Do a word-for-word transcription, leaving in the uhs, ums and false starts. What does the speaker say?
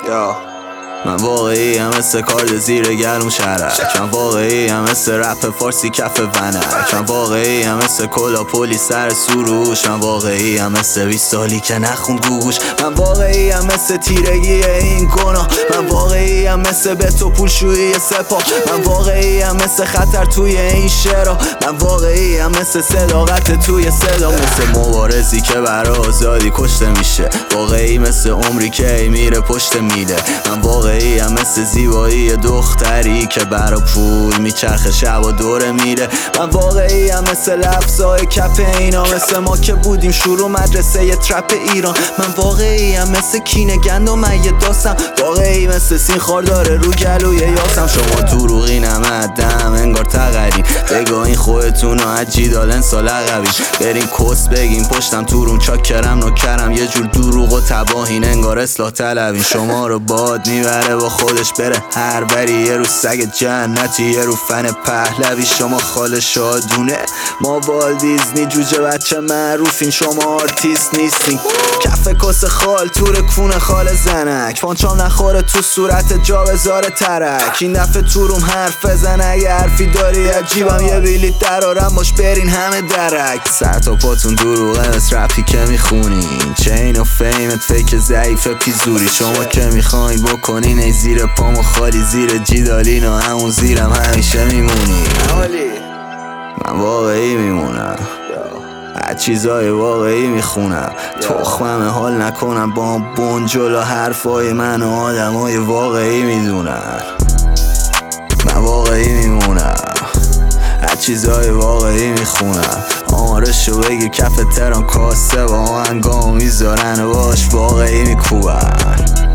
یا من واقعی هم مثل کارد زیر گلوم شرک، من واقعی هم مثل رپ فارسی کف ونک، من واقعی هم مثل کلا پلی سر سروش، من واقعی هم مثل بیست سالی که نخوند گوش، من واقعی هم مثل تیرگی این گناه، من واقعی هم مثل به تو پولشویی سپاه، من واقعی هم مثل خطر توی این شعرها، من واقعی هم مثل صداقت توی صدا، مثل مبارزی که برای آزادی کشته میشه، واقعی مثل عمری که میره پشت میله، من واقعی هم مثل زیبایی دختری که برا پول میچرخه شب و دوره میره، من واقعی هم مثل لفظای کپ اینا، مثل ما که بودیم شروع مدرسه ی ترپ ایران، من واقعی هم مثل کینه گند و من یه داستم، واقعی مثل سین خارداره رو گلوی یاسم، شما دروغی نمدم انگار تقرین، بگاهین خودتون و عجی دالن سال عقبین، برین کس بگین پشتم تو روم چاکرم نوکرم، یه جور دروغ و تباهین انگار اصلاح طلبین، شما رو باد میبره با خودش بره هر بری، یه رو سگ جنتی یه رو فن پهلوی، شما خال شادونه ما وال دیزنی، جوجه بچه معروفین شما آرتیست نیستین، کف کس خال تور کون خال زنک، پانچام نخوره تو صورت جا بذاره ترک، این دفعه تو روم حرف بزن اگه حرفی داری عجیبم، یه بیلیت درارم باش برین همه درک، سر تا پاتون دروغه مثل رپی که میخونین، چین و فیمت فیک ضعیف پیزوری، شما که میخواین بکنین ای زیر پامو خالی زیر جیدالین و همون زیرم همیشه میمونی، من واقعی میمونم هر چیزای واقعی میخونم، تخمم حال نکنم با هم بنجل و حرفای من و آدم های واقعی میدونن، من واقعی میمونم هر چیزای واقعی میخونم، آمارشو بگی کف تران کاسه با آهنگام میذارن و باش واقعی میکوبن.